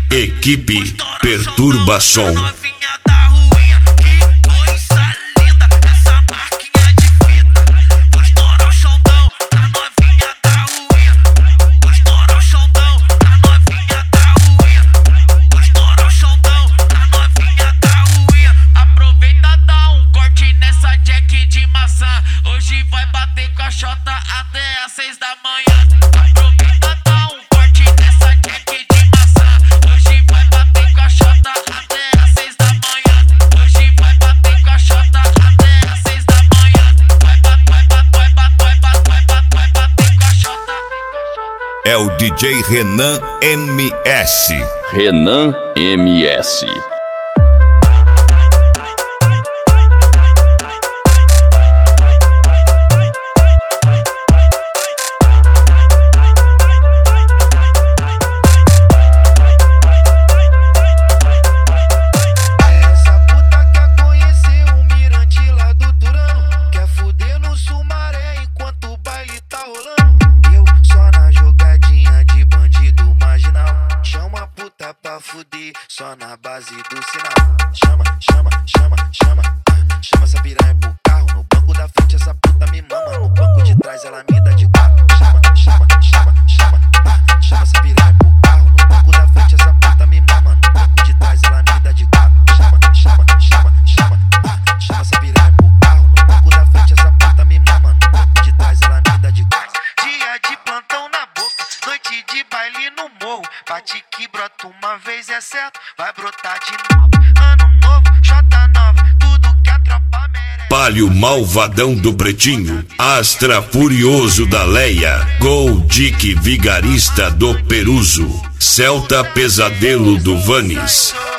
Equipe Perturbação. Hoje vai bater com a Xota até às 6 da manhã. Aproveita, dá um corte nessa jack de maçã. Hoje vai bater com a Xota até às 6 da manhã. Hoje vai bater com a Xota até às 6 da manhã. Vai bater com a Xota. É o DJ Renan MS. Renan MS. Só na base do sinal. Chama, chama, chama, chama. Chama essa piranha pro carro. No banco da frente essa puta me mama. No banco de trás ela me dá de quatro. Chama, chama, chama, chama. Chama essa piranha pro carro. No banco da frente essa puta me mama. No banco de trás ela me dá de quatro. Chama, chama, chama, chama. Chama essa piranha pro carro. No banco da frente essa puta me mama. No banco de trás ela me dá de quatro. Dia de plantão na boca, noite de baile no morro. Bate que brota uma vez é certo, vai brotar de novo. Ano novo, Xota nova, tudo que a tropa merece. Palio malvadão do Pretinho, Astra furioso da Leia, Gol Dick vigarista do Peruso, Celta pesadelo do Vanes.